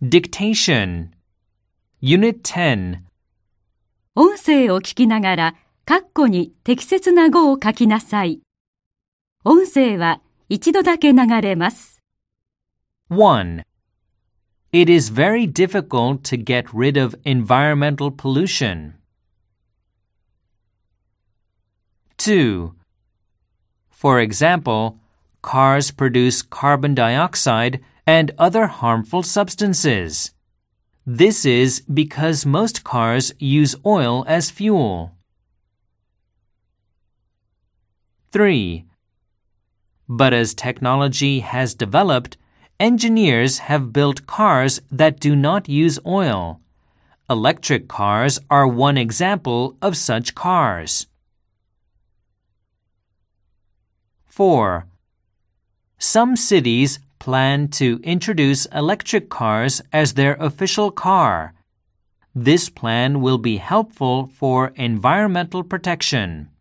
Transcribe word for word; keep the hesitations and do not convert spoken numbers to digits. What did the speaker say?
Dictation Unit ten 音声を聞きながら、カッコに適切な語を書きなさい。音声は一度だけ流れます。 one. It is very difficult to get rid of environmental pollution. two. For example, cars produce carbon dioxide and other harmful substances. This is because most cars use oil as fuel. three. But as technology has developed, engineers have built cars that do not use oil. Electric cars are one example of such cars. four. Some cities plan to introduce electric cars as their official car. This plan will be helpful for environmental protection.